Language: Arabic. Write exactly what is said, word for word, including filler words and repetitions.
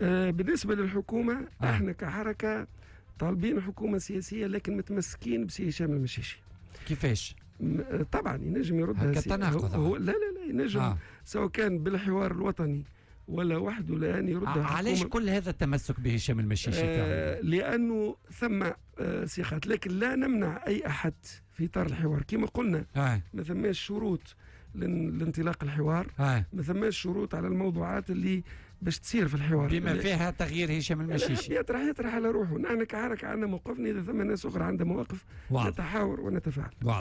آه بالنسبه للحكومه آه. احنا كحركه طالبين حكومه سياسيه لكن متمسكين بسي هشام المشيشي. كيفاش؟ طبعا ينجم يردها هكا تناقض. هو لا لا لا ينجم آه. سواء كان بالحوار الوطني ولا وحده لان يردها. علاش كل هذا التمسك بهشام المشيشي؟ آه لانه ثم آه ثقات، لكن لا نمنع اي احد في اطار الحوار كما قلنا. آه. ما ثماش شروط لانطلاق الحوار. آه. ما ثماش شروط على الموضوعات اللي باش تصير في الحوار بما فيها تغيير هشام المشيشي. يطرح يطرح على روحه. نحن كحركه عندنا موقفنا، اذا ثم ناس اخرى عندها مواقف نتحاور ونتفاعل.